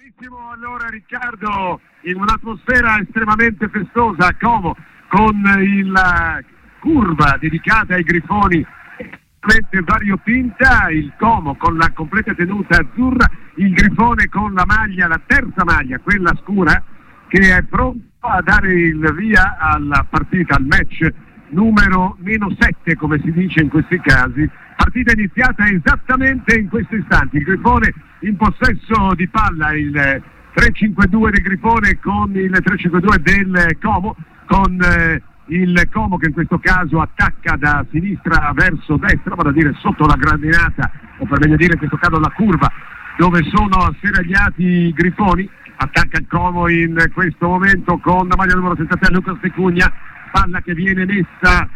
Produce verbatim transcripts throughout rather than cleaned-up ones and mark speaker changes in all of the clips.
Speaker 1: Benissimo, allora Riccardo, in un'atmosfera estremamente festosa a Como, con la curva dedicata ai grifoni variopinta, il Como con la completa tenuta azzurra, il grifone con la maglia, la terza maglia, quella scura, che è pronto a dare il via alla partita, al match numero meno sette, come si dice in questi casi. Partita iniziata esattamente in questo istante, il grifone in possesso di palla, il tre cinque due del grifone con il tre cinque due del Como, con eh, il Como che in questo caso attacca da sinistra verso destra, vale a dire sotto la gradinata, o per meglio dire in questo caso la curva dove sono asseragliati i grifoni. Attacca il Como in questo momento con la maglia numero settantasei Lucas Tecugna, palla che viene messa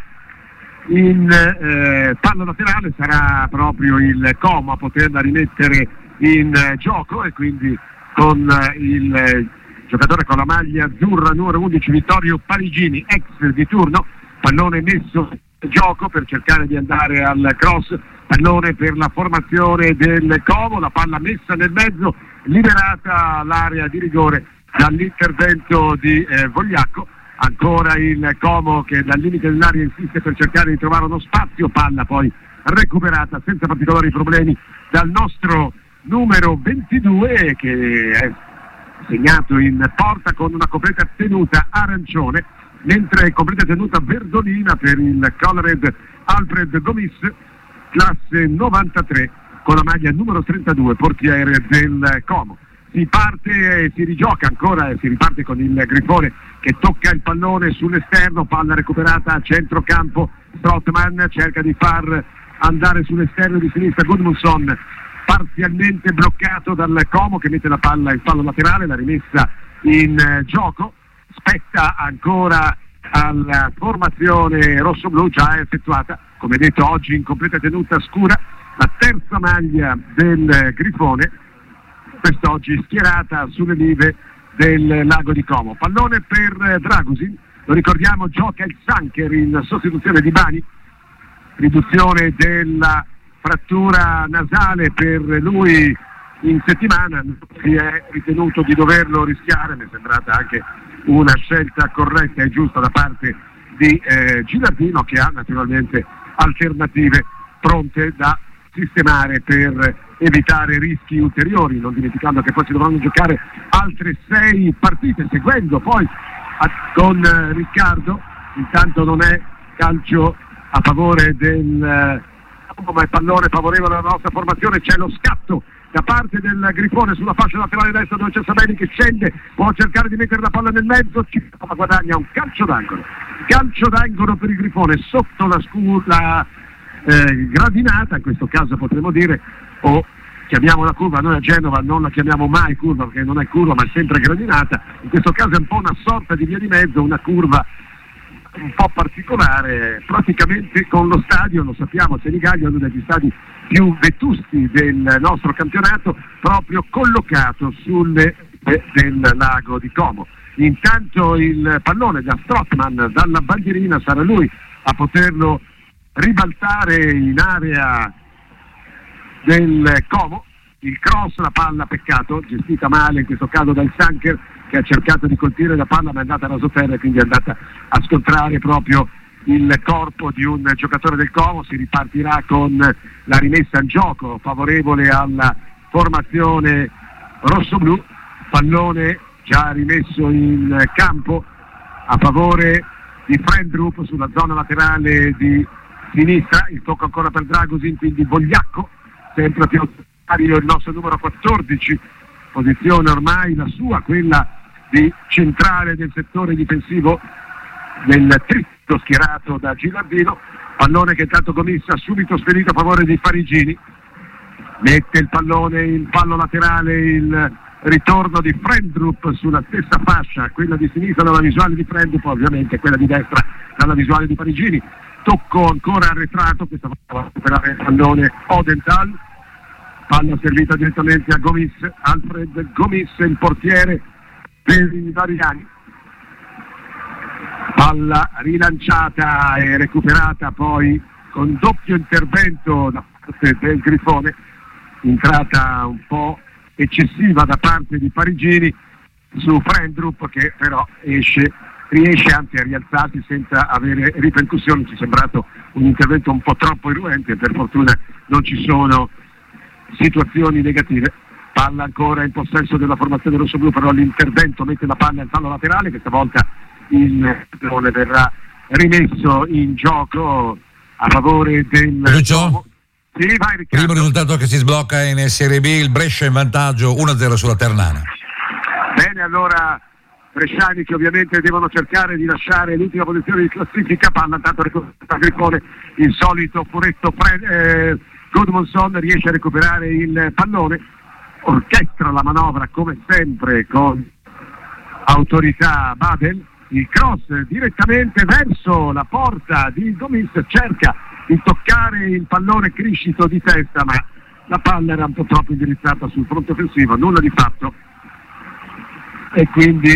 Speaker 1: in eh, palla laterale, sarà proprio il Como a poterla rimettere in eh, gioco, e quindi con eh, il eh, giocatore con la maglia azzurra numero undici Vittorio Parigini, ex di turno, pallone messo in gioco per cercare di andare al cross, pallone per la formazione del Como, la palla messa nel mezzo, liberata l'area di rigore dall'intervento di eh, Vogliacco. Ancora il Como che dal limite dell'area insiste per cercare di trovare uno spazio, palla poi recuperata senza particolari problemi dal nostro numero ventidue, che è segnato in porta con una completa tenuta arancione, mentre completa tenuta verdolina per il Colored Alfred Gomis, classe novantatré, con la maglia numero trentadue, portiere del Como. Si parte e si rigioca ancora, e si riparte con il grifone che tocca il pallone sull'esterno, palla recuperata a centrocampo, Strootman cerca di far andare sull'esterno di sinistra Gudmundsson, parzialmente bloccato dal Como che mette la palla in fallo laterale, la rimessa in eh, gioco, spetta ancora alla formazione rossoblu, già effettuata, come detto oggi in completa tenuta scura, la terza maglia del grifone, quest'oggi schierata sulle rive del lago di Como. Pallone per Dragusin, lo ricordiamo, gioca il Sanker in sostituzione di Bani, riduzione della frattura nasale per lui in settimana, si è ritenuto di doverlo rischiare, mi è sembrata anche una scelta corretta e giusta da parte di eh, Gilardino, che ha naturalmente alternative pronte da sistemare per evitare rischi ulteriori, non dimenticando che poi si dovranno giocare altre sei partite, seguendo poi a, con eh, Riccardo, intanto non è calcio a favore del eh, ma è pallone favorevole alla nostra formazione, c'è lo scatto da parte del grifone sulla fascia laterale destra dove c'è Sabelli che scende, può cercare di mettere la palla nel mezzo, ma guadagna un calcio d'angolo, calcio d'angolo per il grifone sotto la scuola eh, gradinata, in questo caso potremmo dire, o chiamiamola curva, noi a Genova non la chiamiamo mai curva perché non è curva ma è sempre gradinata, in questo caso è un po' una sorta di via di mezzo, una curva un po' particolare, praticamente con lo stadio, lo sappiamo, Senigallia è uno degli stadi più vetusti del nostro campionato, proprio collocato sulle eh, del lago di Como. Intanto il pallone da Strootman dalla bandierina, sarà lui a poterlo ribaltare in area del Como, il cross, la palla peccato, gestita male in questo caso dal Sanker, che ha cercato di colpire la palla ma è andata a rasoterra e quindi è andata a scontrare proprio il corpo di un giocatore del Como. Si ripartirà con la rimessa in gioco favorevole alla formazione rossoblu, pallone già rimesso in campo a favore di Frendrup sulla zona laterale di sinistra, il tocco ancora per Dragusin, quindi Vogliacco sempre più autoritario, il nostro numero quattordici, posizione ormai la sua, quella di centrale del settore difensivo del tritto schierato da Gilardino, pallone che intanto Gomissa ha subito spedito a favore di Parigini, mette il pallone in fallo laterale, il ritorno di Frendrup sulla stessa fascia, quella di sinistra dalla visuale di Frendrup, ovviamente quella di destra dalla visuale di Parigini, tocco ancora arretrato, questa volta per il pallone Odenthal, palla servita direttamente a Gomis, Alfred Gomis, il portiere per i Variani, palla rilanciata e recuperata poi con doppio intervento da parte del grifone, entrata un po' eccessiva da parte di Parigini su Frendrup, che però esce, riesce anzi a rialzarsi senza avere ripercussioni. Ci è sembrato un intervento un po' troppo irruente, per fortuna non ci sono situazioni negative. Palla ancora in possesso della formazione rossoblu, però l'intervento mette la palla in fallo laterale, questa volta il pallone verrà rimesso in gioco a favore del
Speaker 2: Lucio?
Speaker 1: Sì, vai, Riccardo.
Speaker 2: Primo risultato che si sblocca in Serie B, il Brescia in vantaggio uno a zero sulla Ternana.
Speaker 1: Bene, allora bresciani che ovviamente devono cercare di lasciare l'ultima posizione di classifica. Palla tanto recuperata Grifone, il solito furetto pre- eh, Gudmundsson riesce a recuperare il pallone, orchestra la manovra come sempre con autorità Badel, il cross direttamente verso la porta di Gomis, cerca di toccare il pallone criscito di testa, ma la palla era un po' troppo indirizzata sul fronte offensivo, nulla di fatto, e quindi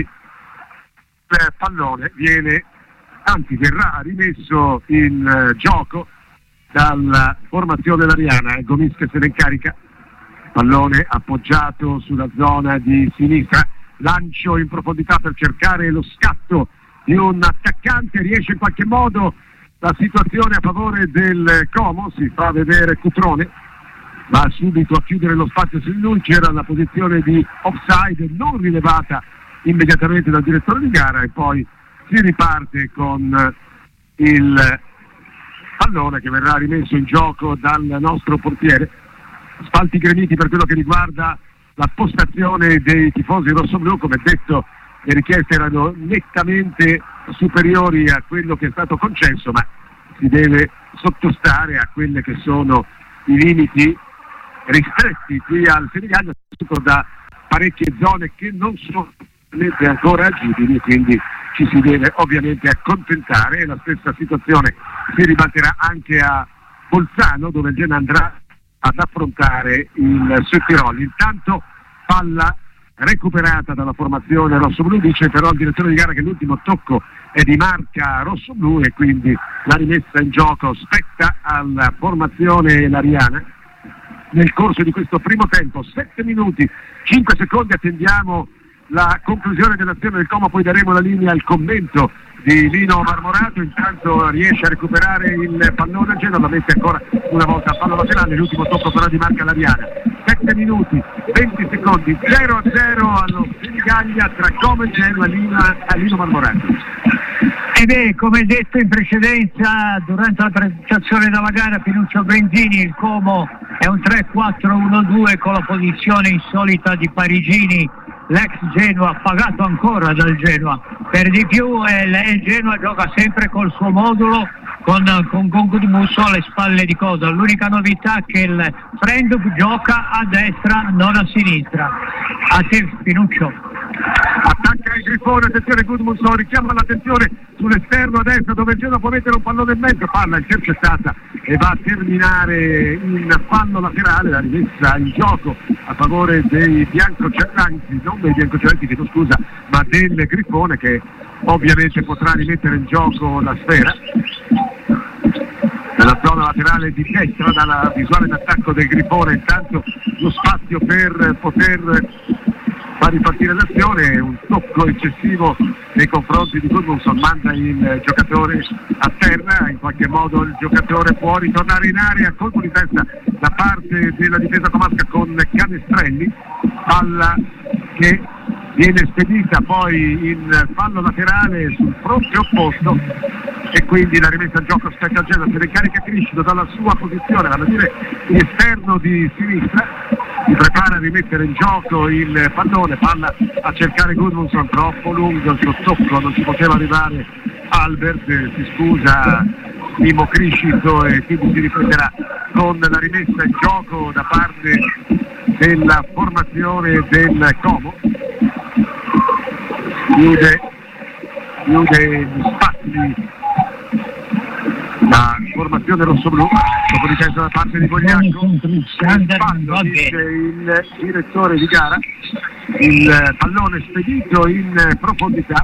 Speaker 1: il pallone viene, anzi verrà rimesso in uh, gioco dalla formazione lariana. È Gomis che se ne incarica, pallone appoggiato sulla zona di sinistra, lancio in profondità per cercare lo scatto di un attaccante, riesce in qualche modo la situazione a favore del Como, si fa vedere Cutrone, va subito a chiudere lo spazio su di lui, c'era la posizione di offside non rilevata immediatamente dal direttore di gara, e poi si riparte con il pallone che verrà rimesso in gioco dal nostro portiere. Spalti gremiti per quello che riguarda la postazione dei tifosi rossoblu. Come detto, le richieste erano nettamente superiori a quello che è stato concesso, ma si deve sottostare a quelle che sono i limiti ristretti qui al Senigallia, soprattutto da parecchie zone che non sono ancora agibili, quindi ci si deve ovviamente accontentare, e la stessa situazione si ribatterà anche a Bolzano, dove il Genoa andrà ad affrontare il Südtirol. Intanto palla recuperata dalla formazione rossoblu, dice però il direttore di gara che l'ultimo tocco è di marca rossoblu e quindi la rimessa in gioco spetta alla formazione lariana. Nel corso di questo primo tempo, sette minuti, cinque secondi, attendiamo la conclusione dell'azione del Como, poi daremo la linea al commento di Lino Marmorato. Intanto riesce a recuperare il pallone a Genoa, la mette ancora una volta a fallo laterale, l'ultimo tocco però di marca lariana. sette minuti, venti secondi, zero a zero allo Senigallia tra Como e Genoa. Lino, a Lino Marmorato.
Speaker 3: E beh, come detto in precedenza durante la presentazione della gara, Pinuccio Benzini, il Como è un tre quattro uno due con la posizione insolita di Parigini, l'ex Genoa, pagato ancora dal Genoa. Per di più eh, il Genoa gioca sempre col suo modulo con, con, con Gudmundsson alle spalle di Cosa. L'unica novità è che il Frendrup gioca a destra, non a sinistra. A te Pinuccio.
Speaker 1: Attacca il Grifone, attenzione Gudmundsson, richiama l'attenzione sull'esterno a destra dove il Genoa può mettere un pallone in mezzo, palla intercettata e va a terminare in fallo laterale. La rimessa in gioco a favore dei biancocelesti, non dei biancocelesti, chiedo scusa, ma del Grifone, che ovviamente potrà rimettere in gioco la sfera nella zona laterale di destra. Dalla visuale d'attacco del Grifone intanto lo spazio per poter fa ripartire l'azione, un tocco eccessivo nei confronti di Gudmundsson, manda il giocatore a terra, in qualche modo il giocatore può ritornare in area, colpo di testa da parte della difesa comasca con Canestrelli, palla che viene spedita poi in fallo laterale sul fronte opposto, e quindi la rimessa in gioco spetta a Genoa, se ne carica Criscito dalla sua posizione, vale a dire l'esterno di sinistra, si prepara a rimettere in gioco il pallone, palla a cercare Gudmundsson, troppo lungo il suo tocco, non ci poteva arrivare Albert, si scusa Mimo Criscito e quindi si riprenderà con la rimessa in gioco da parte della formazione del Como. Chiude, chiude gli spazi la formazione rossoblu, dopo di testa da parte di Bogliacco, fallo, dice il direttore di gara, il pallone spedito in profondità,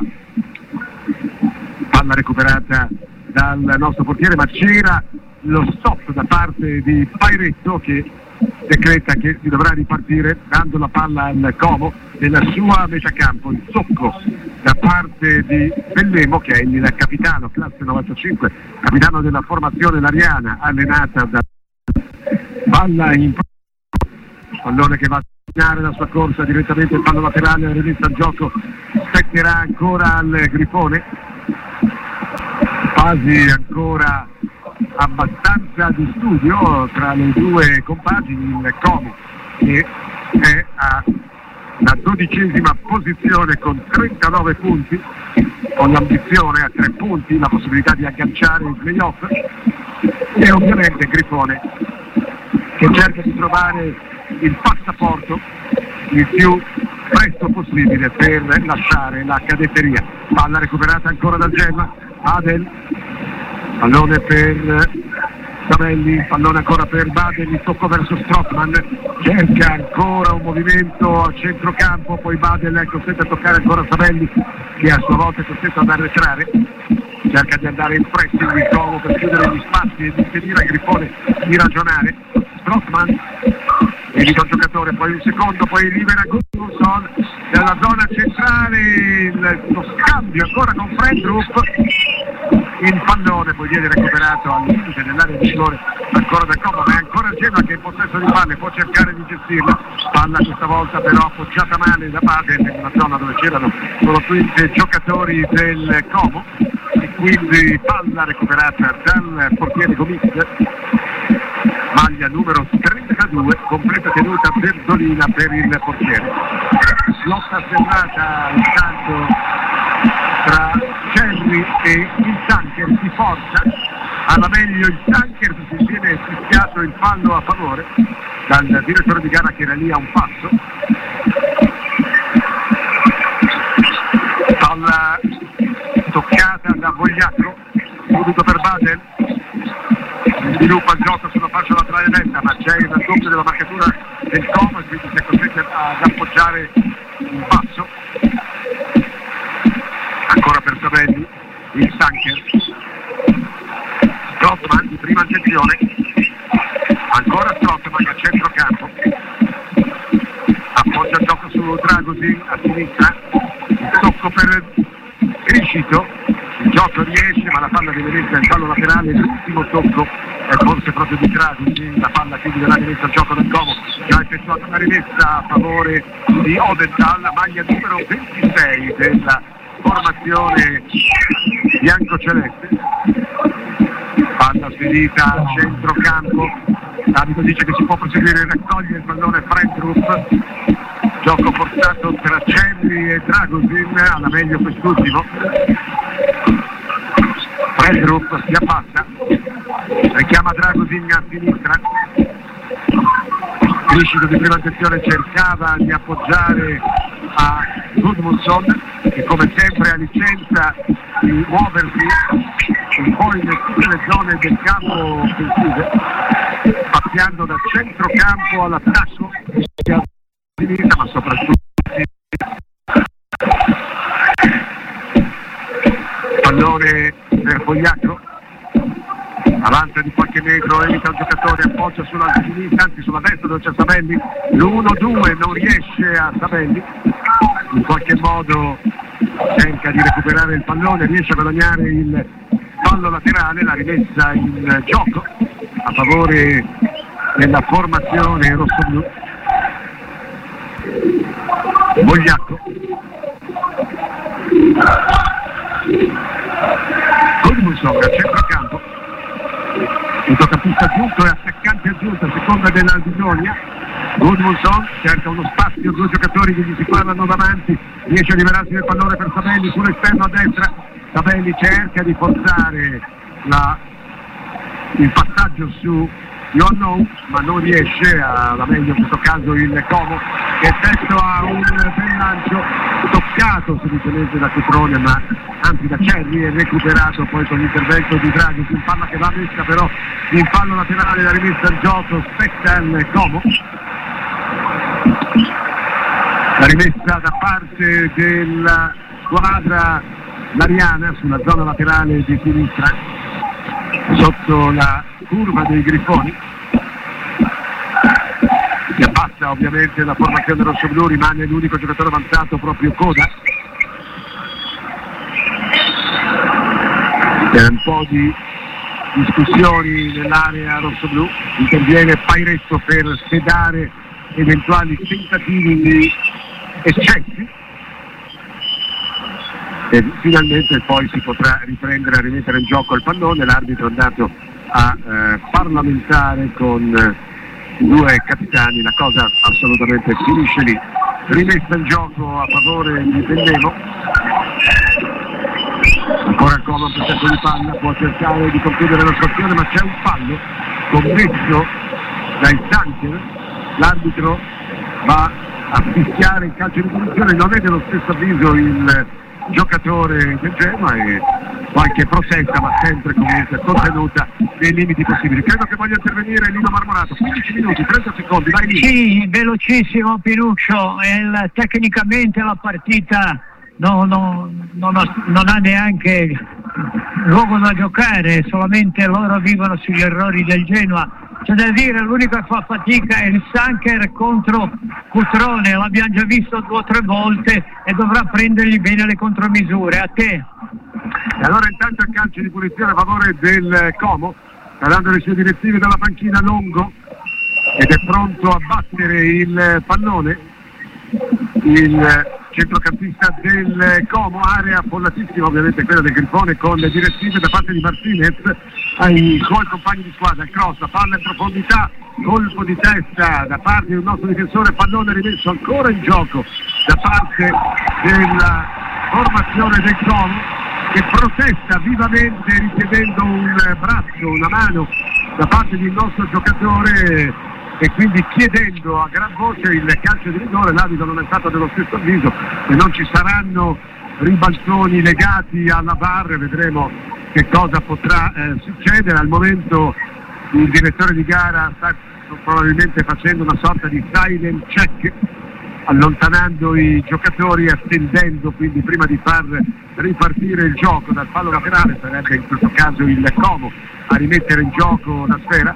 Speaker 1: palla recuperata dal nostro portiere, ma c'era lo stop da parte di Pairetto che decreta che si dovrà ripartire dando la palla al Como nella sua metà campo. Il tocco da parte di Bellemo, che è il capitano, classe novantacinque, capitano della formazione lariana, allenata da palla in pallone che va a segnare la sua corsa direttamente il fallo laterale, la rimessa al gioco spetterà ancora al Grifone. Fasi ancora abbastanza di studio tra le due compagini, il Como che è alla dodicesima posizione con trentanove punti, con l'ambizione a tre punti, la possibilità di agganciare il playoff, e ovviamente Grifone che cerca di trovare il passaporto il più presto possibile per lasciare la cadetteria. Palla recuperata ancora dal Gemma, Adel, pallone per Sabelli, pallone ancora per Badel, il tocco verso Strottman, cerca ancora un movimento a centrocampo, poi Badel è costretto a toccare ancora Sabelli che a sua volta è costretto ad arretrare, cerca di andare in pressing il Como per chiudere gli spazi e di impedire al Grifone di ragionare. Strottman evita un giocatore, poi un secondo, poi libera Gudmundsson dalla zona centrale, il, lo scambio ancora con Fredrup, il pallone poi viene recuperato al limite dell'area di rigore ancora da Como, ma è ancora il Genoa che è in possesso di palle, può cercare di gestirla, palla questa volta però appoggiata male da Badel in una zona dove c'erano solo quindici giocatori del Como, e quindi palla recuperata dal portiere Gomis, maglia numero trentadue, completa tenuta Berdolina per il portiere. Lotta serrata intanto tra Cerri e il Tanker, si forza, alla meglio il Tanker, si viene fischiato il fallo a favore dal direttore di gara che era lì a un passo. Palla toccata da Vogliacco, subito per Badel, sviluppa il gioco sulla fascia laterale destra, ma c'è il raddoppio della marcatura del Como e quindi si è costretto ad appoggiare un passo. Ancora per Sabelli, il Tanker, Strottman di prima accezione, ancora Strottman a centrocampo, appoggia il gioco su Dragosin a sinistra, il tocco per Criscito, il gioco riesce ma la palla viene messa in fallo laterale, l'ultimo tocco è forse proprio di Dragosin, la palla quindi verrà rimessa al gioco del Como, che ha effettuato una rimessa a favore di Odenthal, la maglia numero ventisei della formazione biancoceleste. Palla spedita a centrocampo, l'arbitro dice che si può proseguire, raccoglie il pallone Fredrup, gioco portato tra Cerri e Dragosin, alla meglio quest'ultimo. Fredrup si appassa, richiama Dragosin a sinistra, Criscito di prima attenzione cercava di appoggiare a Gudmundsson che come sempre ha licenza di muoversi un po' in tutte le zone del campo offensive, spaziando da centrocampo all'attacco a sinistra, ma soprattutto pallone per Vogliacco, avanza di qualche metro, evita il giocatore, appoggia sulla sinistra, anzi sulla destra dove c'è Sabelli, l'uno due non riesce a Sabelli, in qualche modo cerca di recuperare il pallone, riesce a guadagnare il fallo laterale, la rimessa in gioco a favore della formazione rossoblu. Vogliacco, Gudmundsson a centrocampo, centrocampista aggiunto e attaccante aggiunto a seconda della bisogna. Gudmundsson cerca uno spazio, due giocatori che gli si parlano davanti, riesce a liberarsi del pallone per Sabelli sull'esterno a destra, Sabelli cerca di forzare la, il passaggio su Ionnou, ma non riesce, alla meglio in questo caso il Como che effettua un bel lancio toccato semplicemente da Cutrone, ma anzi da Cerri, e recuperato poi con l'intervento di Draghi, in palla che va messa però in fallo laterale, la rimessa al gioco spetta il Como, la rimessa da parte della squadra lariana sulla zona laterale di sinistra sotto la curva dei Grifoni. Si abbassa ovviamente la formazione rossoblu, rimane l'unico giocatore avanzato proprio Coda. C'è un po' di discussioni nell'area rossoblu, interviene Pairetto per sedare eventuali tentativi di eccessi e finalmente poi si potrà riprendere a rimettere in gioco il pallone. L'arbitro è andato a eh, parlamentare con eh, i due capitani, la cosa assolutamente finisce lì. Rimessa in gioco a favore di Bellemo, ancora il Como in possesso di palla, può cercare di concludere la sua azione, ma c'è un fallo commesso dai Sancher. L'arbitro va a fischiare il calcio di punizione, non è dello stesso avviso il giocatore del Genoa e qualche protesta, ma sempre comunque contenuta nei limiti possibili. Credo che voglia intervenire Lino Marmorato. quindici minuti, trenta secondi, vai Lino.
Speaker 3: Sì, velocissimo Pinuccio, il, tecnicamente la partita no, no, non, ha, non ha neanche luogo da giocare, solamente loro vivono sugli errori del Genoa. C'è da dire, l'unico che fa fatica è il Sancher contro Cutrone, l'abbiamo già visto due o tre volte e dovrà prendergli bene le contromisure. A te.
Speaker 1: E allora intanto il calcio di punizione a favore del Como, sta dando le sue direttive dalla panchina Longo ed è pronto a battere il pallone. Il centrocampista del Como, area follatissima ovviamente quella del Grifone, con le direttive da parte di Martinez ai suoi compagni di squadra. Il cross, la palla in profondità, colpo di testa da parte del nostro difensore, pallone rimesso ancora in gioco da parte della formazione del Como, che protesta vivamente richiedendo un braccio, una mano da parte del nostro giocatore e quindi chiedendo a gran voce il calcio di rigore. L'arbitro non è stato dello stesso avviso e non ci saranno ribaltoni legati alla V A R, vedremo che cosa potrà eh, succedere. Al momento il direttore di gara sta probabilmente facendo una sorta di silent check, allontanando i giocatori, attendendo quindi prima di far ripartire il gioco dal fallo laterale, sarebbe in questo caso il Como a rimettere in gioco la sfera.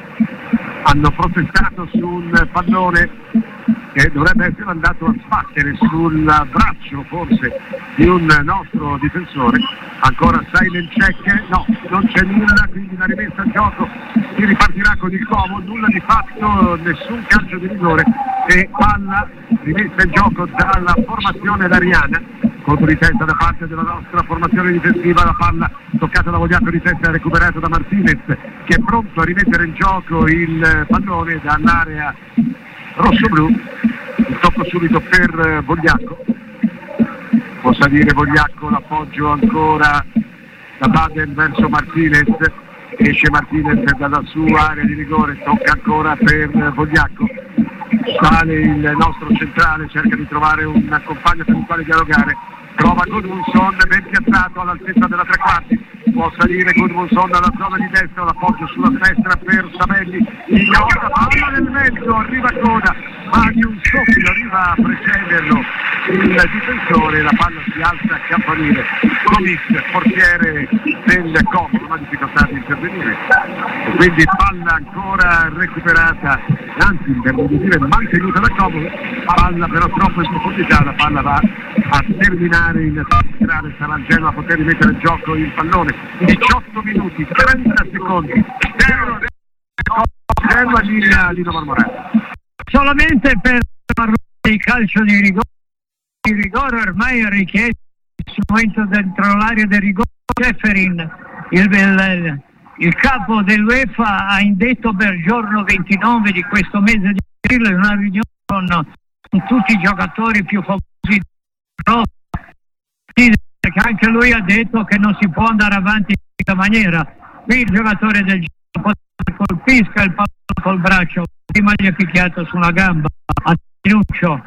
Speaker 1: Hanno protestato su un pallone che dovrebbe essere andato a sbattere sul braccio forse di un nostro difensore. Ancora silent check, no, non c'è nulla, quindi la rimessa in gioco si ripartirà con il Como, nulla di fatto, nessun calcio di rigore e palla rimessa in gioco dalla formazione lariana. Colpo di testa da parte della nostra formazione difensiva, la palla toccata da Vogliacco di testa, recuperato da Martinez, che è pronto a rimettere in gioco il pallone dall'area rossoblu. Il tocco subito per Vogliacco, può salire Vogliacco, l'appoggio ancora da Baden verso Martinez, esce Martinez dalla sua area di rigore, tocca ancora per Vogliacco. Sale il nostro centrale, cerca di trovare un compagno per il quale dialogare, trova Gudmundsson ben piazzato all'altezza della tre quarti, può salire Gudmundsson dalla zona di destra, l'appoggio sulla destra per Savelli, ignora, palla nel mezzo, arriva Coda, ma di un soffio arriva a precederlo il difensore, la palla si alza a campanile. Comis, portiere del Como, non ha difficoltà di intervenire e quindi palla ancora recuperata, anzi per dire mantenuta da Como, palla però troppo in profondità, la palla va a terminare in centrale, sarà il Genoa a poter rimettere in gioco il pallone. Diciotto minuti, trenta secondi, zero Genoa, linea Lino Marmorato.
Speaker 3: Solamente per il calcio di rigore, il rigore ormai è richiesto sul momento dentro l'area del rigore. Ceferin, il, il, il capo dell'UEFA, ha indetto per il giorno ventinove di questo mese di aprile una riunione con, con tutti i giocatori più famosi d'Europa, perché anche lui ha detto che non si può andare avanti in questa maniera. Qui il giocatore del gioco colpisca il pallone col braccio, prima gli ha picchiato sulla gamba a Pinuccio.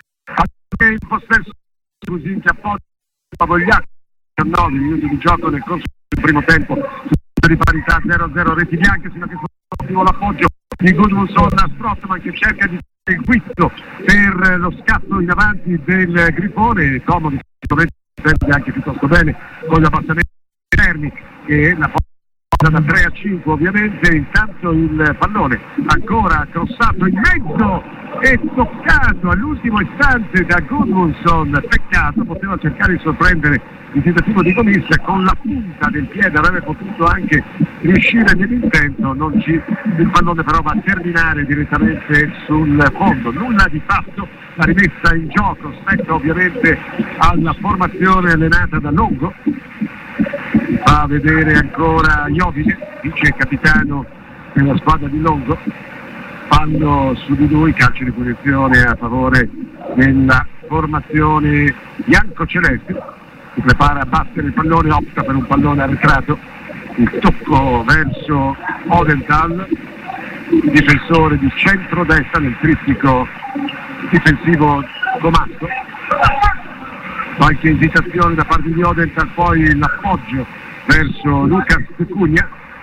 Speaker 1: In possesso così che appoggio a Vogliacco, diciannove minuti di gioco nel corso del primo tempo, di parità zero a zero, reti bianche, sino a che ottimo l'appoggio di Gudmundsson a Strottman, che cerca di fare il guizzo per lo scatto in avanti del Grifone. Comodo sicuramente anche piuttosto bene con gli abbassamenti interni, e la da tre a cinque ovviamente. Intanto il pallone ancora crossato in mezzo e toccato all'ultimo istante da Gudmundsson, peccato, poteva cercare di sorprendere il tentativo di Gomis con la punta del piede, avrebbe potuto anche riuscire nell'intento, non ci, il pallone però va a terminare direttamente sul fondo, nulla di fatto. La rimessa in gioco spetta ovviamente alla formazione allenata da Longo, fa vedere ancora Jovine, vice capitano della squadra di Longo, fallo su di lui, calcio di punizione a favore della formazione bianco-celeste, si prepara a battere il pallone, opta per un pallone arretrato, il tocco verso Odenthal, il difensore di centrodestra nel trittico difensivo Comasco, qualche esitazione da parte di Odenthal, poi l'appoggio verso Lucas Cugna,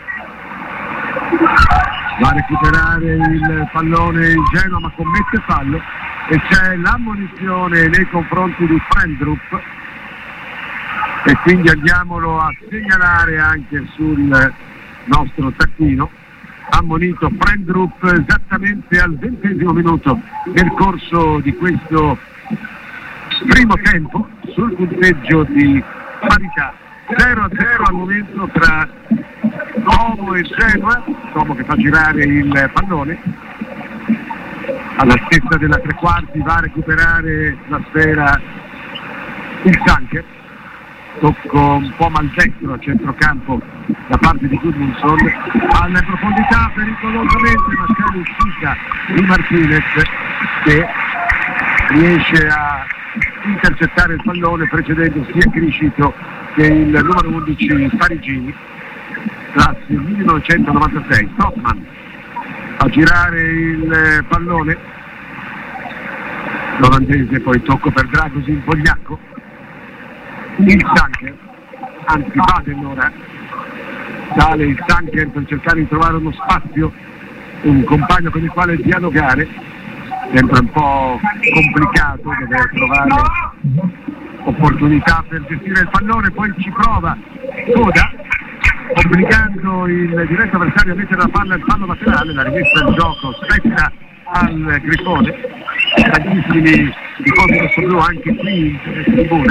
Speaker 1: va a recuperare il pallone il Genoa ma commette fallo e c'è l'ammonizione nei confronti di Frendrup e quindi andiamolo a segnalare anche sul nostro taccuino. Ammonito Frendrup esattamente al ventesimo minuto nel corso di questo primo tempo, sul punteggio di parità zero a zero al momento tra Como e Genoa. Como che fa girare il pallone alla stessa della tre quarti, va a recuperare la sfera il Sanker, tocco un po' maldestro a centrocampo da parte di Gudmundsson, alle profondità pericolosamente, ma c'è l'uscita di Martinez che riesce a intercettare il pallone precedendo sia Criscito che il numero undici Parigini, classe millenovecentonovantasei. Strootman a girare il pallone, l'olandese, poi tocco per Dragosin, Vogliacco, il Sanker, anzi Baden ora, sale il Sanker per cercare di trovare uno spazio, un compagno con il quale dialogare, sempre un po' complicato, deve trovare opportunità per gestire il pallone, poi ci prova Coda, obbligando il diretto avversario a mettere la palla al fallo laterale. La rimessa in gioco spetta al Grifone, tantissimi tifosi rossoblu anche qui in tribune,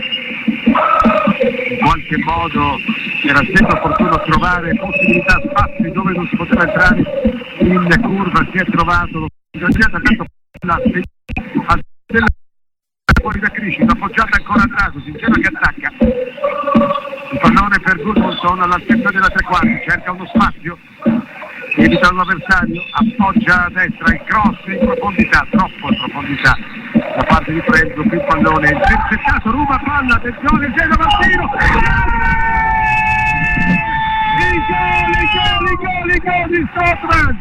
Speaker 1: in qualche modo era sempre opportuno trovare possibilità, spazi dove non si poteva entrare in curva, si è trovato lo sganciata, tanto la della fuori da Criscito, appoggiata ancora a Drago, Sincero che attacca il pallone per Gudmundsson all'altezza della tre quarti, cerca uno spazio, evita l'avversario, appoggia a destra, il cross in profondità, troppo in profondità da parte di Frenzo, il pallone intercettato, ruba palla, attenzione, Genoa Martino, i gol, i gol, i gol, i gol di Strootman,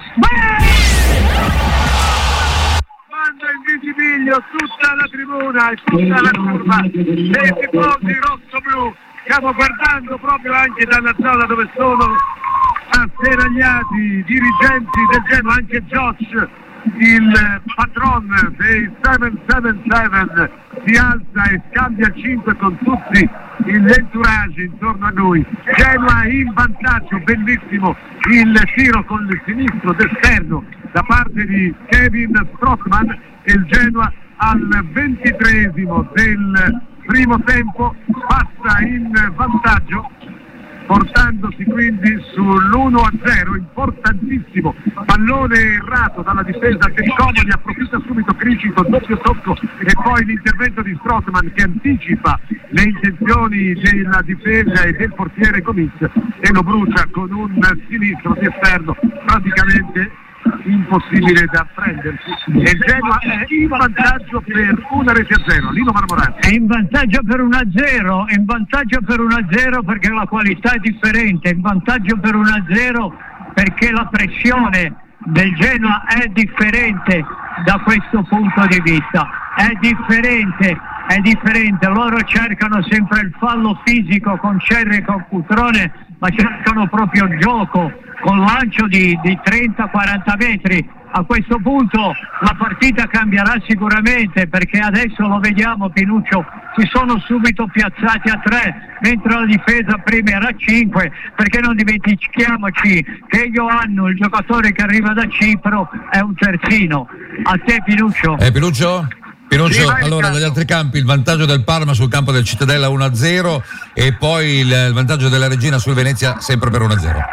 Speaker 1: manda in visibilio tutta la tribuna e tutta la curva dei tifosi rossoblu. Stiamo guardando proprio anche dalla zona dove sono asseragliati dirigenti del Genoa, anche Josh, il patron dei sette sette sette, si alza e scambia il cinque con tutti l'entourage intorno a lui. Genoa in vantaggio, bellissimo il tiro con il sinistro d'esterno da parte di Kevin Strootman e il Genoa al ventitreesimo del primo tempo passa in vantaggio, portandosi quindi sull'uno a zero, importantissimo pallone errato dalla difesa del Como, ne approfitta subito Criscito, doppio tocco e poi l'intervento di Strootman che anticipa le intenzioni della difesa e del portiere Gomis e lo brucia con un sinistro di esterno praticamente impossibile da prendersi, e il Genoa è in vantaggio per una rete a zero. Lino Marmorante
Speaker 3: è in vantaggio per uno a zero, è in vantaggio per uno a zero perché la qualità è differente, è in vantaggio per uno a zero perché la pressione del Genoa è differente da questo punto di vista, è differente, è differente, loro cercano sempre il fallo fisico con Cerri e con Cutrone, ma cercano proprio il gioco con lancio di, di trenta quaranta metri. A questo punto la partita cambierà sicuramente, perché adesso lo vediamo, Pinuccio, si sono subito piazzati a tre, mentre la difesa prima era a cinque, perché non dimentichiamoci che Ioannou, il giocatore che arriva da Cipro, è un terzino. A te, Pinuccio.
Speaker 2: Eh, Pinuccio? Pinuccio,
Speaker 1: Sì, vai,
Speaker 2: allora
Speaker 1: Riccardo.
Speaker 2: dagli altri campi il vantaggio del Parma sul campo del Cittadella uno a zero e poi il, il vantaggio della Regina sul Venezia sempre per uno a zero.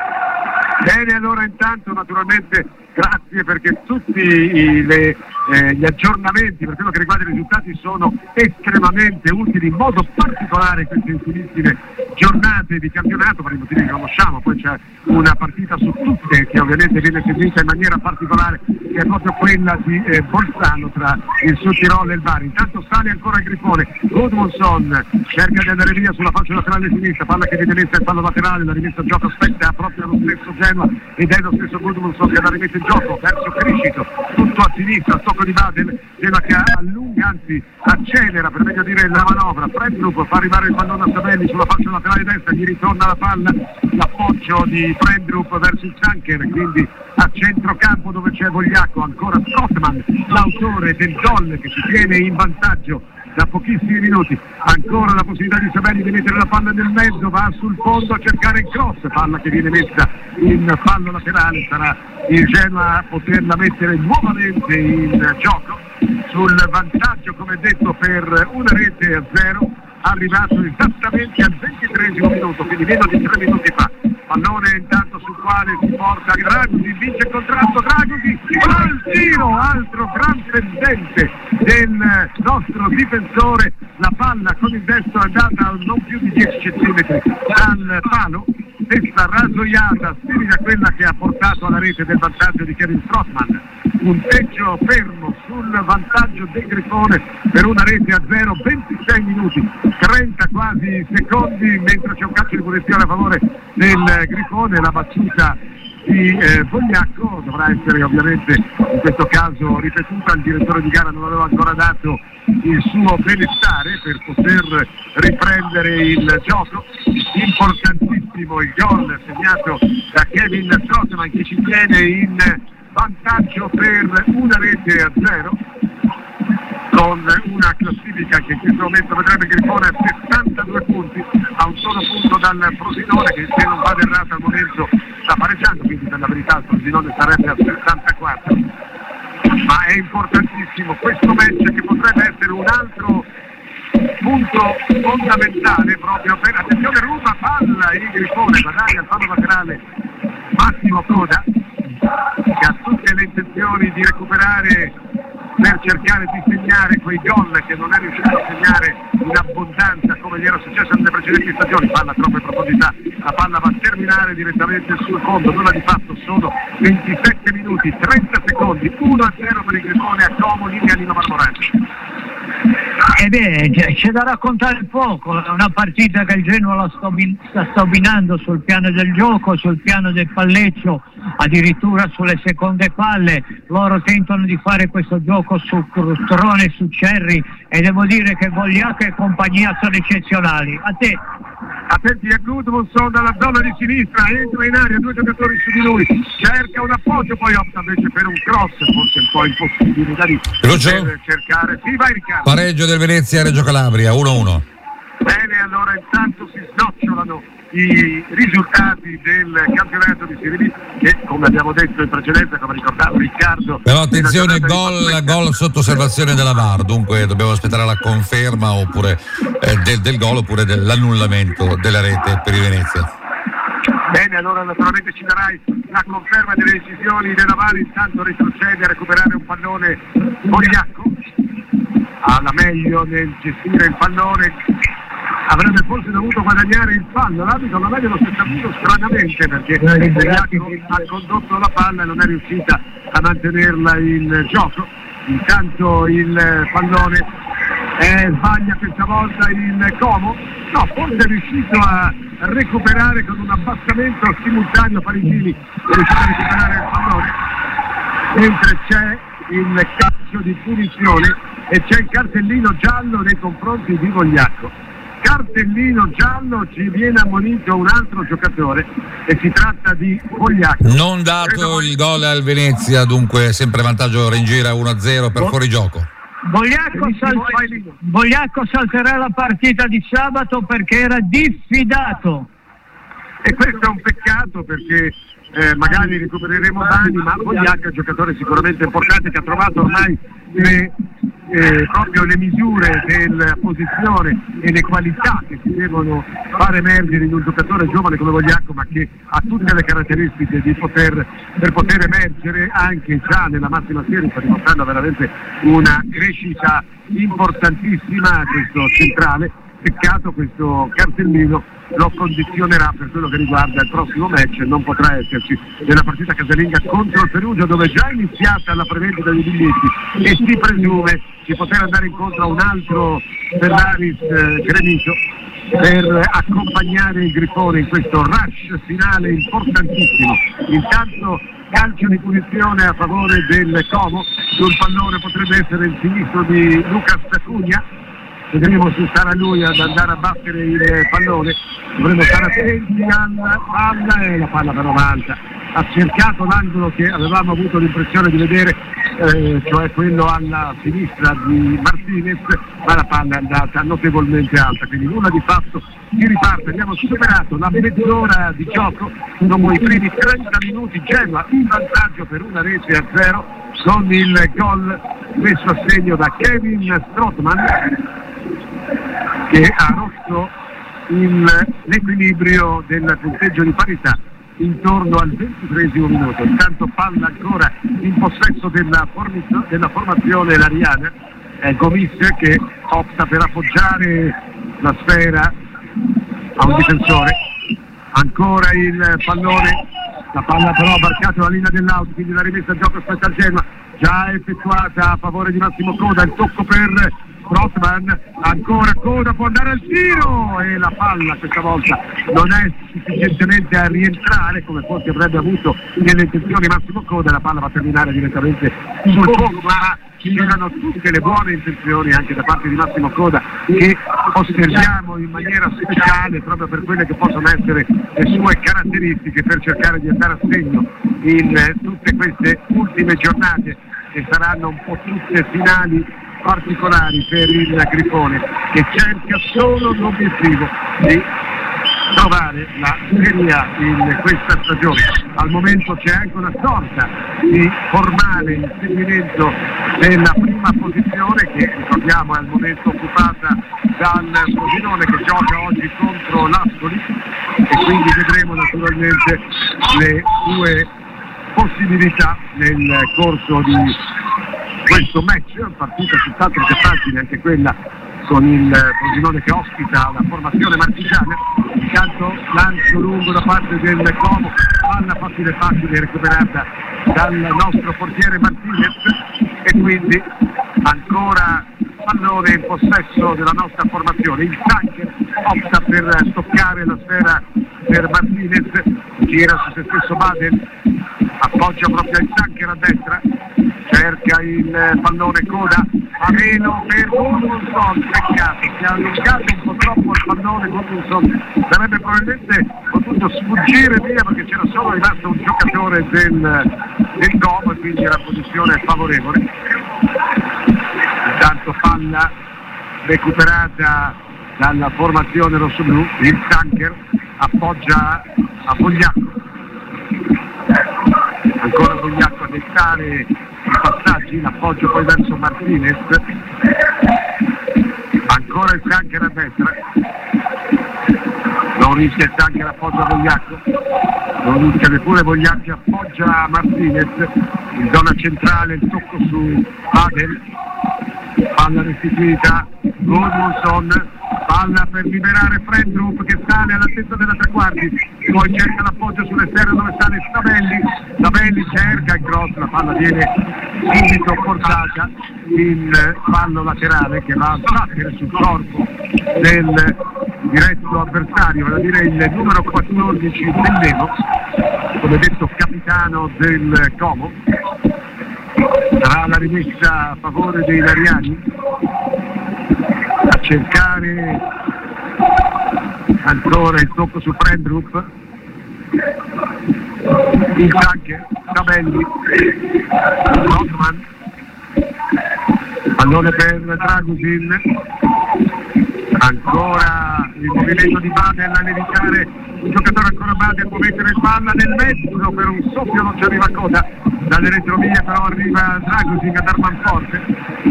Speaker 1: Bene, allora intanto naturalmente grazie, perché tutti i, le, eh, gli aggiornamenti per quello che riguarda i risultati sono estremamente utili, in modo particolare queste ultimissime giornate di campionato, per i motivi che conosciamo. Poi c'è una partita su tutte che ovviamente viene seguita in maniera particolare, che è proprio quella di eh, Bolzano tra il Sud Tirolo e il Bari. Intanto sale ancora il Grifone, Gudmundsson cerca di andare via sulla fascia laterale sinistra, palla che viene messa in fallo laterale, la rimessa a gioco spetta proprio allo stesso Genoa ed è lo stesso Gudmundsson che la rimette in gioco verso Criscito, tutto a sinistra, a tocco di Badel, Genoa che allunga, anzi accelera per meglio dire la manovra. Prendrup fa arrivare il pallone a Sabelli sulla fascia laterale destra, gli ritorna la palla, l'appoggio di Prendrup verso il Sanker, quindi a centrocampo dove c'è Vogliacco, ancora Scottman, l'autore del gol che si tiene in vantaggio da pochissimi minuti. Ancora la possibilità di Sabelli di mettere la palla nel mezzo, va sul fondo a cercare il cross, palla che viene messa in fallo laterale, sarà il Genoa a poterla mettere nuovamente in gioco sul vantaggio, come detto, per una rete a zero, arrivato esattamente al ventitreesimo minuto, quindi meno di tre minuti fa. Pallone intanto sul quale si porta Dragosi, vince il contratto Dragosi, al tiro, altro gran pendente del nostro difensore, la palla con il destro è andata a non più di dieci centimetri dal palo, testa rasoiata, simile a quella che ha portato alla rete del vantaggio di Kevin Strootman. Punteggio fermo sul vantaggio del Grifone per una rete a zero, ventisei minuti, trenta quasi secondi, mentre c'è un calcio di punizione a favore del Grifone. La battuta di eh, Vogliacco dovrà essere ovviamente in questo caso ripetuta, il direttore di gara non aveva ancora dato il suo benestare per poter riprendere il gioco. Importantissimo il gol segnato da Kevin Strootman che ci tiene in vantaggio per una rete a zero, con una classifica che in questo momento vedrebbe Grifone a sessantadue punti, a un solo punto dal Frosinone che, se non vado errato al momento, sta pareggiando, quindi per la verità il Frosinone sarebbe a sessantaquattro. Ma è importantissimo questo match, che potrebbe essere un altro punto fondamentale proprio per, attenzione, ruba palla il Grifone, guadagna il fallo laterale Massimo Coda, che ha tutte le intenzioni di recuperare per cercare di segnare quei gol che non è riuscito a segnare in abbondanza come gli era successo nelle precedenti stagioni. Palla troppo in profondità, la palla va a terminare direttamente sul fondo, nulla di fatto, sono ventisette minuti, trenta secondi, uno a zero per il Grifone a Como, linea Nino Marmoranti.
Speaker 3: E beh, c'è da raccontare poco, è una partita che il Genoa la sta, sta dominando sul piano del gioco, sul piano del palleggio, addirittura sulle seconde palle. Loro tentano di fare questo gioco su Cutrone e su Cerri, e devo dire che Vogliacco e compagnia sono eccezionali. A te.
Speaker 1: Attenti a Gudmundsson dalla zona di sinistra, entra in aria, due giocatori su di lui, cerca un appoggio, poi opta invece per un cross, forse un po' impossibile da lì per cercare. Sì, vai Riccardo.
Speaker 2: Pareggio del Venezia Reggio Calabria uno a uno.
Speaker 1: Bene, allora intanto si snocciolano i risultati del campionato di Serie B, che come abbiamo detto in precedenza, come ricordava Riccardo,
Speaker 2: però attenzione, gol, gol sotto osservazione della V A R, dunque dobbiamo aspettare la conferma oppure eh, del, del gol oppure dell'annullamento della rete per il Venezia.
Speaker 1: Bene, allora naturalmente ci darai la conferma delle decisioni della V A R. Intanto retrocede a recuperare un pallone Vogliacco, alla meglio nel gestire il pallone, avrebbe forse dovuto guadagnare il fallo, l'arbitro non è dello stesso punto stranamente, perché Vogliacco ha condotto la palla e non è riuscita a mantenerla in gioco. Intanto il pallone eh, sbaglia questa volta il Como, no, forse è riuscito a recuperare con un abbassamento simultaneo Parigini, è riuscito a recuperare il pallone, mentre c'è il calcio di punizione e c'è il cartellino giallo nei confronti di Vogliacco. Cartellino giallo, ci viene ammonito un altro giocatore e si tratta di Vogliacco.
Speaker 2: Non dato il gol al Venezia, dunque sempre vantaggio Ringira uno a zero per fuorigioco.
Speaker 3: Vogliacco, sal- Vogliacco salterà la partita di sabato perché era diffidato.
Speaker 1: E questo è un peccato perché eh, magari recupereremo Bani, ma Vogliacco è un giocatore sicuramente importante che ha trovato ormai le, eh, proprio le misure della posizione e le qualità che si devono far emergere in un giocatore giovane come Vogliacco, ma che ha tutte le caratteristiche di poter, per poter emergere anche già nella massima serie, sta dimostrando veramente una crescita importantissima questo centrale. Peccato questo cartellino lo condizionerà per quello che riguarda il prossimo match, non potrà esserci nella partita casalinga contro il Perugia, dove è già iniziata la prevendita dei biglietti e si presume di poter andare incontro a un altro Ferraris eh, gremito per accompagnare il Grifone in questo rush finale importantissimo. Intanto calcio di punizione a favore del Como, sul pallone potrebbe essere il sinistro di Lucas Cugna. Vedremo se sarà lui ad andare a battere il pallone, dovremo stare attenti alla palla e la palla però avanza. Ha cercato l'angolo che avevamo avuto l'impressione di vedere, eh, cioè quello alla sinistra di Martinez, ma la palla è andata notevolmente alta, quindi nulla di fatto, si riparte. Abbiamo superato la mezz'ora di gioco, dopo i primi trenta minuti Genoa in vantaggio per una rete a zero con il gol messo a segno da Kevin Strootman, che ha rotto il, l'equilibrio del punteggio di parità intorno al ventitreesimo minuto. Intanto palla ancora in possesso della, formizio, della formazione lariana, è Gomis che opta per appoggiare la sfera a un difensore. Ancora il pallone, la palla però ha varcato la linea dell'out, quindi la rimessa a gioco aspetta al Genoa, già effettuata a favore di Massimo Coda, il tocco per Strootman, ancora Coda, può andare al tiro e la palla questa volta non è sufficientemente a rientrare come forse avrebbe avuto nelle intenzioni Massimo Coda, la palla va a terminare direttamente sul fondo, ma c'erano tutte le buone intenzioni anche da parte di Massimo Coda, che osserviamo in maniera speciale proprio per quelle che possono essere le sue caratteristiche, per cercare di andare a segno in tutte queste ultime giornate che saranno un po' tutte finali particolari per il Grifone, che cerca solo l'obiettivo di trovare la Serie A in questa stagione. Al momento c'è anche una sorta di formale inseguimento della prima posizione, che ricordiamo è al momento occupata dal Frosinone, che gioca oggi contro l'Ascoli, e quindi vedremo naturalmente le sue possibilità nel corso di questo match, partita tutt'altro che facile anche quella con il Frosinone che ospita la formazione marchigiana. Intanto lancio lungo da parte del Como, palla facile facile recuperata dal nostro portiere Martinez, e quindi ancora pallone in possesso della nostra formazione. Il Zancher opta per toccare la sfera per Martinez, gira su se stesso Badel, appoggia proprio il Zancher a destra, cerca il pallone Coda, a meno per Gudmundsson, peccato, si è allungato un po' troppo il pallone. Gudmundsson sarebbe probabilmente potuto sfuggire via perché c'era solo rimasto un giocatore del, del Como, e quindi la posizione favorevole. Intanto palla recuperata dalla formazione rossoblu, il Zancher appoggia a Vogliacco, ancora Vogliacco a dettare i passaggi, l'appoggio poi verso Martinez, ancora il Zancher a destra, non rischia il Zancher, appoggia Vogliacco, non rischia neppure Vogliacco, appoggia Martinez in zona centrale, il tocco su Badel, palla restituita, Gudmundsson, palla per liberare Frendrup che sale all'altezza della tre quarti, poi cerca l'appoggio sull'esterno dove sale Stabelli, Stabelli cerca il cross, la palla viene subito portata in fallo laterale che va a battere sul corpo del diretto avversario, vale a dire il numero quattordici Bellemo, come detto capitano del Como, Sarà la rimessa a favore dei Lariani, a cercare ancora il tocco su Frendrup, il tanker, Sabelli, Rothman, pallone per Dragusin, ancora il movimento di Badel a evitare un giocatore ancora Badel, può mettere palla nel mezzo, per un soffio non ci arriva Coda, dalle retrovie però arriva Dragusin a dar manforte,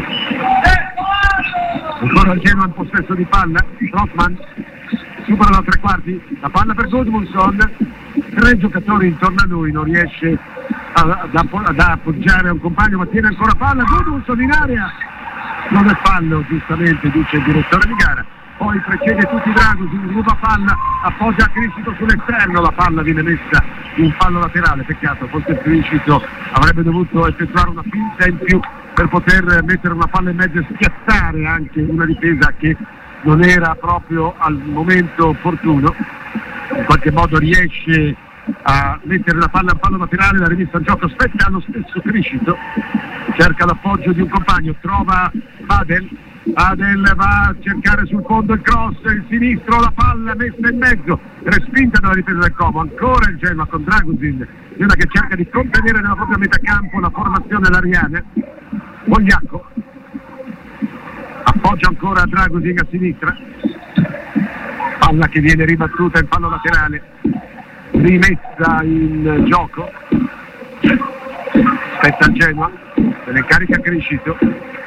Speaker 1: ancora il Genoa in possesso di palla, Rothman supera da tre quarti, la palla per Gudmundsson, tre giocatori intorno a lui, non riesce ad, ad appoggiare a un compagno, ma tiene ancora palla, Gudmundsson in area, non è fallo giustamente dice il direttore di gara, poi precede tutti Dragusin, ruba palla, appoggia a Criscito sull'esterno, la palla viene messa in fallo laterale, peccato, forse il Criscito avrebbe dovuto effettuare una finta in più per poter mettere una palla in mezzo e schiattare anche una difesa che non era proprio al momento opportuno, in qualche modo riesce a mettere la palla a fallo laterale, la rimessa in gioco spetta allo stesso Criscito, cerca l'appoggio di un compagno, trova Badel, Badel va a cercare sul fondo il cross, il sinistro, la palla messa in mezzo, respinta dalla difesa del Como, ancora il Genoa con Dragusin, Genoa che cerca di contenere nella propria metà campo la formazione lariana, Vogliacco appoggia ancora Dragusin a sinistra, palla che viene ribattuta in fallo laterale, rimessa in gioco, aspetta il Genoa, se ne carica Criscito,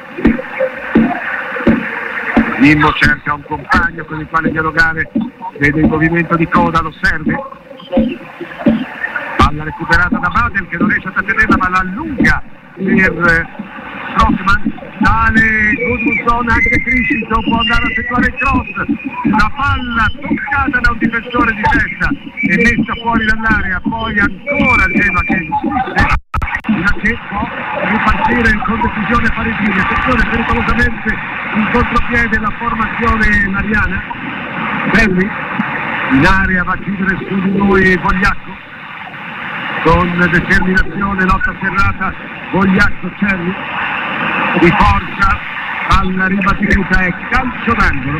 Speaker 1: Nimmo cerca un compagno con il quale dialogare, vede il movimento di Coda, lo serve, palla recuperata da Badel che non riesce a trattenerla ma la allunga per Rothman, sale Gudmundsson, anche Criscito può andare a effettuare il cross, la palla toccata da un difensore di testa e messa fuori dall'area, poi ancora il Genoa che insiste, che può ripartire con decisione Parigini, attenzione pericolosamente in contropiede la formazione mariana, Belli in area va a chiudere su di lui Vogliacco, con determinazione, lotta serrata, Vogliacco Cerri, di forza alla ribattuta e calcio d'angolo,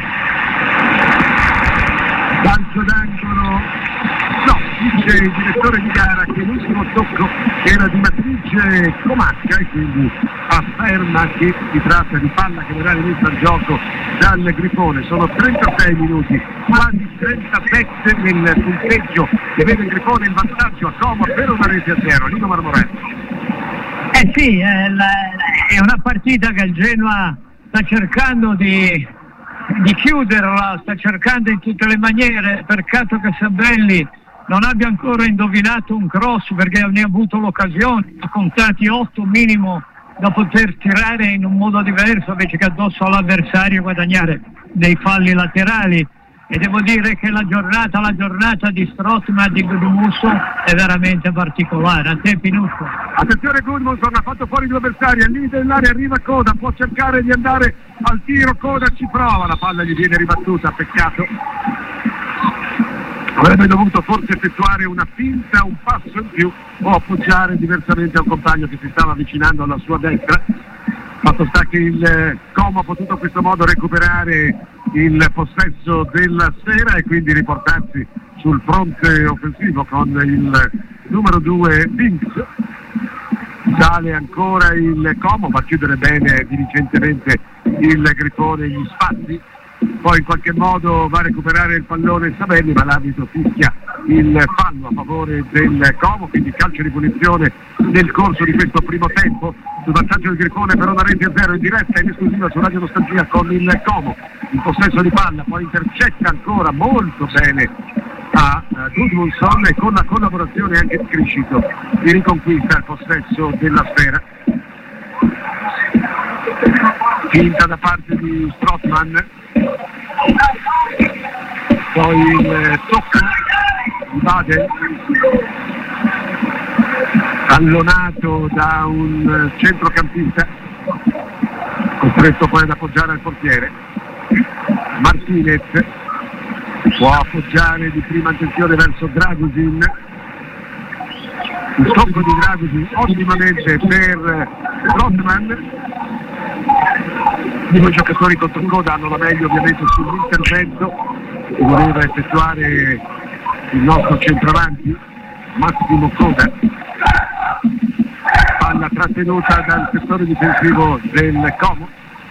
Speaker 1: calcio d'angolo, no, dice il direttore di gara che l'ultimo tocco era di matrice Comacca e quindi afferma che si tratta di palla che verrà rimessa al gioco dal Grifone. Sono trentasei minuti, quasi trentasette nel punteggio che vede il Grifone in vantaggio a Como per una rete a zero. Lino Marmoretti.
Speaker 3: Eh sì, è, la, è una partita che il Genoa sta cercando di, di chiuderla, sta cercando in tutte le maniere, peccato che Sabelli non abbia ancora indovinato un cross perché ne ha avuto l'occasione, ha contati otto minimo da poter tirare in un modo diverso invece che addosso all'avversario guadagnare dei falli laterali. E devo dire che la giornata, la giornata di Strootman, di Gudmundsson è veramente particolare. A te Pinuccio.
Speaker 1: Attenzione, Gudmundsson ha fatto fuori due avversari, al limite dell'area arriva Coda, può cercare di andare al tiro, Coda ci prova, la palla gli viene ribattuta, peccato. Avrebbe dovuto forse effettuare una finta, un passo in più o appoggiare diversamente a un compagno che si stava avvicinando alla sua destra. Fatto sta che il Como ha potuto in questo modo recuperare il possesso della sfera e quindi riportarsi sul fronte offensivo con il numero due Binks. Sale ancora il Como, va a chiudere bene diligentemente il Grifone gli spazi, poi in qualche modo va a recuperare il pallone Sabelli, ma l'arbitro fischia il fallo a favore del Como, quindi calcio di punizione nel corso di questo primo tempo sul vantaggio del Grifone per una rete a zero in diretta in esclusiva su Radio Nostalgia con il Como in possesso di palla, poi intercetta ancora molto bene a uh, Gudmundsson e con la collaborazione anche di Criscito di riconquista il possesso della sfera. Finta da parte di Strootman, poi il eh, tocco di Badel allonato da un centrocampista costretto poi ad appoggiare al portiere. Martinez può appoggiare di prima attenzione verso Dragusin, il tocco di Dragosi ottimamente per Trotman. I due giocatori contro coda hanno la meglio ovviamente sull'intervento che voleva effettuare il nostro centravanti Massimo Coda. Palla trattenuta dal settore difensivo del Como.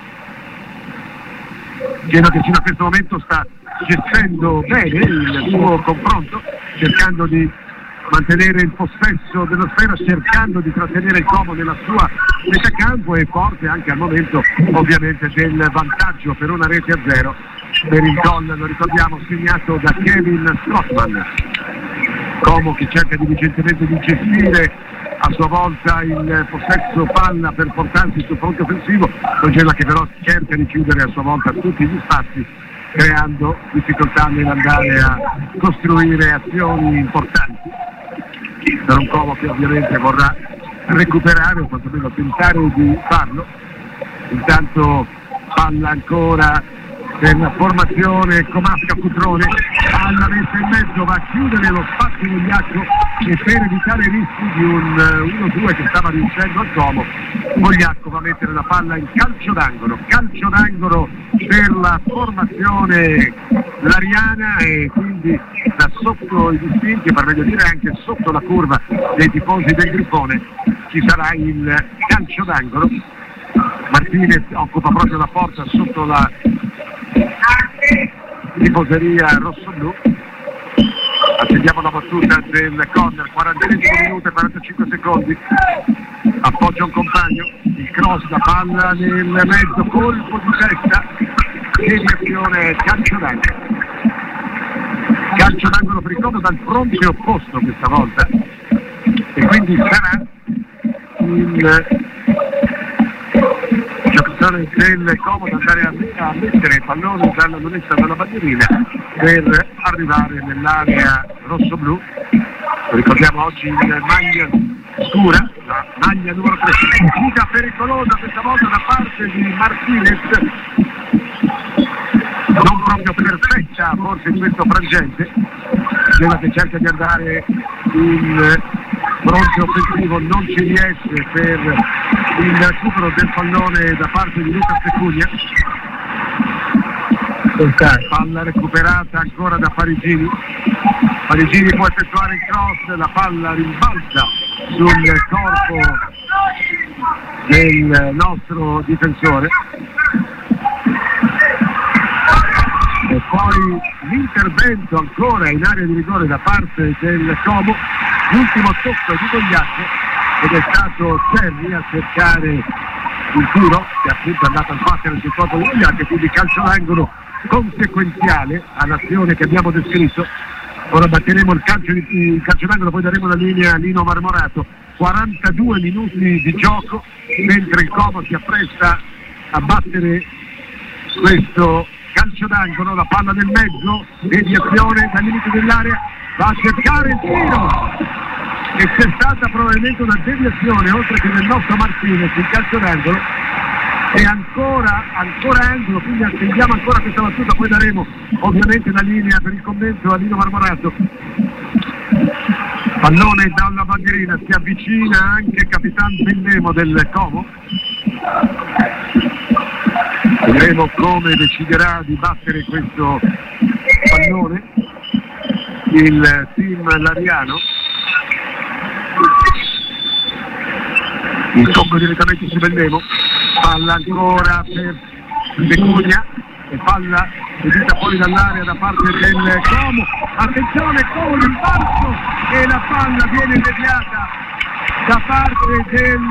Speaker 1: Genoa che fino a questo momento sta gestendo bene il suo confronto, cercando di mantenere il possesso dello sfera, cercando di trattenere il Como nella sua metà campo e forte anche al momento ovviamente del vantaggio per una rete a zero per il gol, lo ricordiamo, segnato da Kevin Strootman. Como che cerca diligentemente di gestire a sua volta il possesso palla per portarsi sul fronte offensivo, Genoa che però cerca di chiudere a sua volta tutti gli spazi, creando difficoltà nell'andare a costruire azioni importanti per un Como che ovviamente vorrà recuperare o quantomeno tentare di farlo. Intanto palla ancora per la formazione Comasca Cutrone, palla messa in mezzo, va a chiudere lo spazio di Vogliacco e per evitare i rischi di un uno due che stava riuscendo al Como, Vogliacco va a mettere la palla in calcio d'angolo, calcio d'angolo per la formazione lariana e quindi da sotto i distinti, per meglio dire anche sotto la curva dei tifosi del Grifone, ci sarà il calcio d'angolo. Martinez occupa proprio la porta sotto la tifoseria rosso-blu. Attendiamo la battuta del corner, quarantanesimo minuto e quarantacinque secondi, appoggia un compagno, il cross, la palla nel mezzo, colpo di testa, deviazione, calcio d'angolo. Calcio d'angolo per il Como dal fronte opposto questa volta e quindi sarà il giocatore del Como ad andare a, a mettere il pallone dalla lunetta dalla bandierina per arrivare nell'area rosso-blu. Ricordiamo oggi in maglia scura, la maglia numero tre, uscita pericolosa questa volta da parte di Martinez, non proprio perfetta forse in questo frangente, quella che cerca di andare in fronte offensivo, non ci riesce per il recupero del pallone da parte di Luca Secugna. Palla recuperata ancora da Parigini, Parigini può effettuare il cross, la palla rimbalza sul corpo del nostro difensore e poi l'intervento ancora in area di rigore da parte del Como, l'ultimo tocco di Vogliacco ed è stato Cerri a cercare il tiro che appunto è andato a sbattere sul corpo di Vogliacco, quindi calcio d'angolo conseguenziale all'azione che abbiamo descritto. Ora batteremo il calcio, di, il calcio d'angolo, poi daremo la linea a Lino Marmorato. quarantadue minuti di gioco mentre il Como si appresta a battere questo calcio d'angolo, la palla nel mezzo, deviazione dal limite dell'area, va a cercare il tiro e c'è stata probabilmente una deviazione oltre che del nostro Martinez, il calcio d'angolo e ancora ancora angolo, quindi attendiamo ancora questa battuta, poi daremo ovviamente la linea per il commento a Lino Marmorato. Pallone dalla bandierina, si avvicina anche Capitan Bellemo del Como, vedremo come deciderà di battere questo pallone il team lariano. Il tocco direttamente su Bellemo, palla ancora per Secugna e palla edita fuori dall'area da parte del Como, attenzione Como l'imbalzo e la palla viene deviata da parte del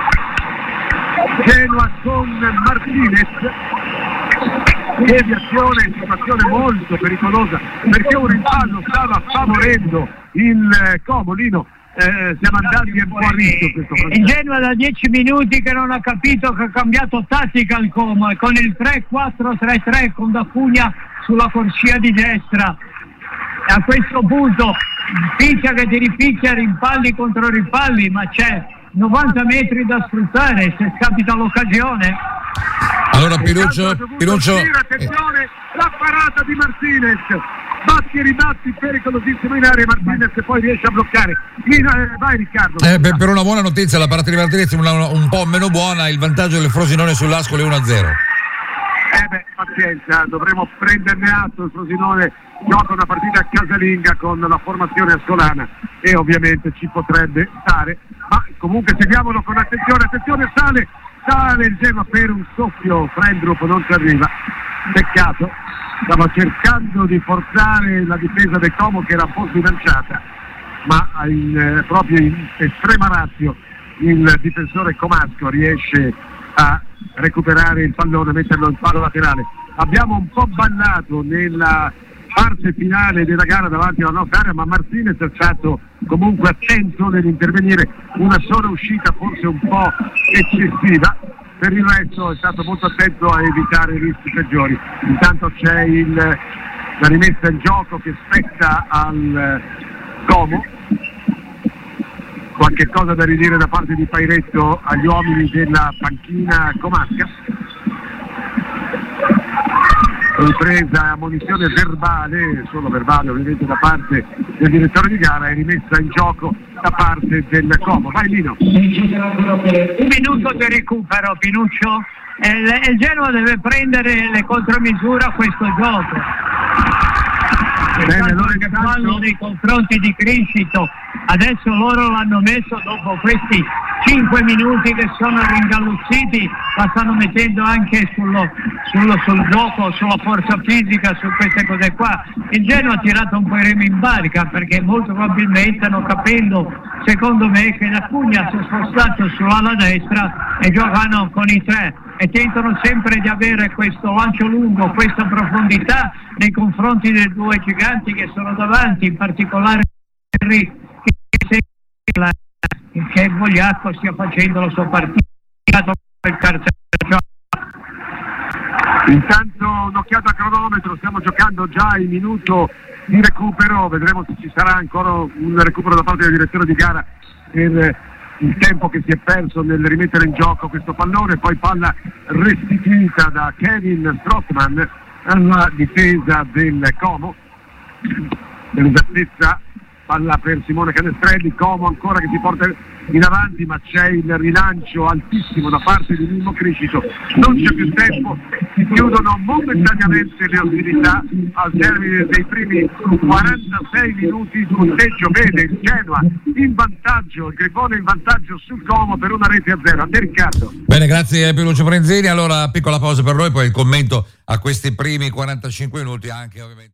Speaker 1: Genoa con Martinez. Deviazione, situazione molto pericolosa perché un rimpallo stava favorendo il Como. Lino, Eh, siamo andati un po' a rischio questo progetto.
Speaker 3: Il Genoa da dieci minuti che non ha capito che ha cambiato tattica al Como e con il tre quattro tre tre con D'Acunha sulla corsia di destra e a questo punto picchia che ti ripicchia, rimpalli contro rimpalli, ma c'è novanta metri da sfruttare se scapita l'occasione.
Speaker 2: Allora Piruccio, Piruccio
Speaker 1: attenzione, la parata di Martinez batti e ribatti, pericolosissimo in area, Martinez e poi riesce a bloccare. Eh, vai Riccardo.
Speaker 2: Eh, per, per una buona notizia, la parata di Martinez è una, un po' meno buona, il vantaggio del Frosinone sull'Ascoli è uno a zero.
Speaker 1: Eh beh, pazienza, dovremo prenderne atto. Il Frosinone gioca una partita casalinga con la formazione ascolana e ovviamente ci potrebbe stare, ma comunque seguiamolo con attenzione. Attenzione, sale, sale il Genoa per un soffio, Frendrup non ci arriva, peccato, stava cercando di forzare la difesa del Como che era un po' sbilanciata, ma in, eh, proprio in estrema ratio il difensore Comasco riesce a recuperare il pallone, metterlo in palo laterale. Abbiamo un po' ballato nella parte finale della gara davanti alla nostra area, ma Martinez è stato comunque attento nell'intervenire, una sola uscita forse un po' eccessiva, per il resto è stato molto attento a evitare rischi peggiori. Intanto c'è il, la rimessa in gioco che spetta al Como. Qualche cosa da ridire da parte di Pairetto agli uomini della panchina comasca. Ripresa ammonizione verbale, solo verbale ovviamente da parte del direttore di gara, e rimessa in gioco da parte del Como. Vai Lino.
Speaker 3: Un minuto di recupero, Pinuccio. Il, il Genoa deve prendere le contromisure a questo gioco.
Speaker 1: Bene, allora
Speaker 3: che fanno nei confronti di Criscito, adesso loro l'hanno messo dopo questi cinque minuti che sono ringalluzziti, la stanno mettendo anche sullo, sullo, sul gioco, sulla forza fisica, su queste cose qua. Il Genoa ha tirato un po' i remi in barca perché molto probabilmente stanno capendo, secondo me, che la Cugna si è spostato sull'ala destra e giocano con i tre e tentano sempre di avere questo lancio lungo, questa profondità nei confronti dei due giganti che sono davanti, in particolare Henry, che Vogliacco stia facendo la sua partita per cartello.
Speaker 1: Intanto un'occhiata a cronometro, stiamo giocando già il minuto di recupero, vedremo se ci sarà ancora un recupero da parte del direttore di gara per il tempo che si è perso nel rimettere in gioco questo pallone. Poi palla restituita da Kevin Strootman alla difesa del Como, nell'esattezza palla per Simone Canestrelli. Como ancora che si porta in avanti, ma c'è il rilancio altissimo da parte di Mimmo Criscito, non c'è più tempo, si chiudono momentaneamente le ostilità al termine dei primi quarantasei minuti. Il punteggio vede il Genoa in vantaggio, il Grifone in vantaggio sul Como per una rete a zero. A te Riccardo.
Speaker 2: Bene, grazie Pier Prenzini. Allora piccola pausa per noi, poi il commento a questi primi quarantacinque minuti anche ovviamente.